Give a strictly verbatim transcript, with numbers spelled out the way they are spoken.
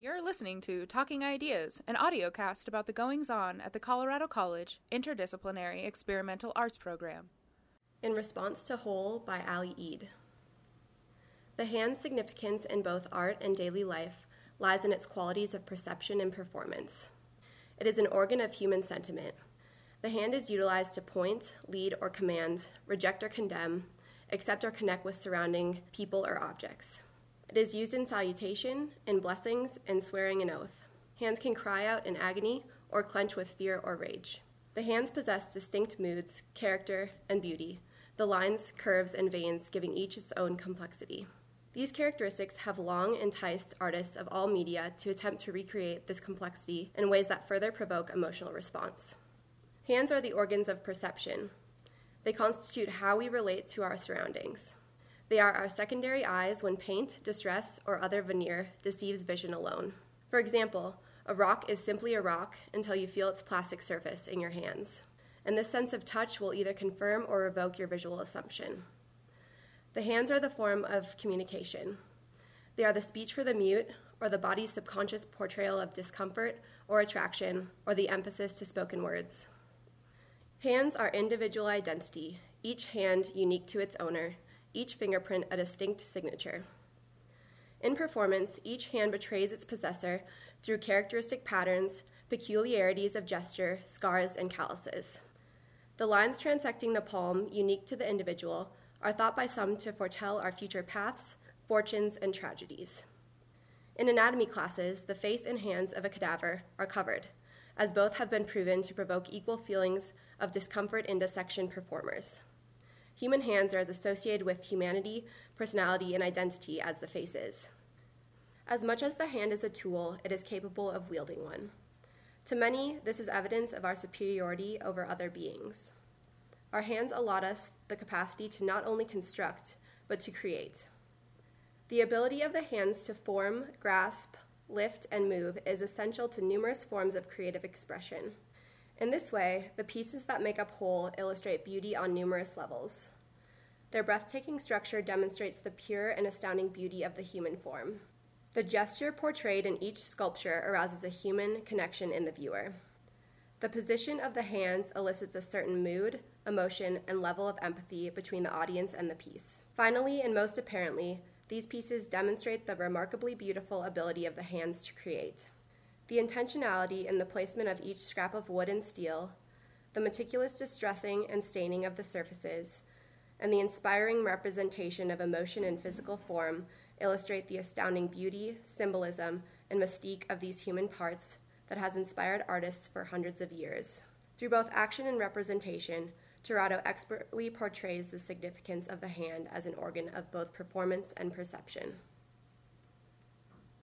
You're listening to Talking Ideas, an audiocast about the goings-on at the Colorado College Interdisciplinary Experimental Arts Program. In Response to Whole by Ali Eid. The hand's significance in both art and daily life lies in its qualities of perception and performance. It is an organ of human sentiment. The hand is utilized to point, lead, or command, reject or condemn, accept or connect with surrounding people or objects. It is used in salutation, in blessings, and swearing an oath. Hands can cry out in agony or clench with fear or rage. The hands possess distinct moods, character, and beauty, the lines, curves, and veins giving each its own complexity. These characteristics have long enticed artists of all media to attempt to recreate this complexity in ways that further provoke emotional response. Hands are the organs of perception. They constitute how we relate to our surroundings. They are our secondary eyes when paint, distress, or other veneer deceives vision alone. For example, a rock is simply a rock until you feel its plastic surface in your hands, and this sense of touch will either confirm or revoke your visual assumption. The hands are the form of communication. They are the speech for the mute, or the body's subconscious portrayal of discomfort or attraction, or the emphasis to spoken words. Hands are individual identity, each hand unique to its owner, each fingerprint a distinct signature. In performance, each hand betrays its possessor through characteristic patterns, peculiarities of gesture, scars, and calluses. The lines transecting the palm, unique to the individual, are thought by some to foretell our future paths, fortunes, and tragedies. In anatomy classes, the face and hands of a cadaver are covered, as both have been proven to provoke equal feelings of discomfort in dissection performers. Human hands are as associated with humanity, personality, and identity as the face is. As much as the hand is a tool, it is capable of wielding one. To many, this is evidence of our superiority over other beings. Our hands allot us the capacity to not only construct, but to create. The ability of the hands to form, grasp, lift, and move is essential to numerous forms of creative expression. In this way, the pieces that make up whole illustrate beauty on numerous levels. Their breathtaking structure demonstrates the pure and astounding beauty of the human form. The gesture portrayed in each sculpture arouses a human connection in the viewer. The position of the hands elicits a certain mood, emotion, and level of empathy between the audience and the piece. Finally, and most apparently, these pieces demonstrate the remarkably beautiful ability of the hands to create. The intentionality in the placement of each scrap of wood and steel, the meticulous distressing and staining of the surfaces, and the inspiring representation of emotion in physical form illustrate the astounding beauty, symbolism, and mystique of these human parts that has inspired artists for hundreds of years. Through both action and representation, Tirado expertly portrays the significance of the hand as an organ of both performance and perception.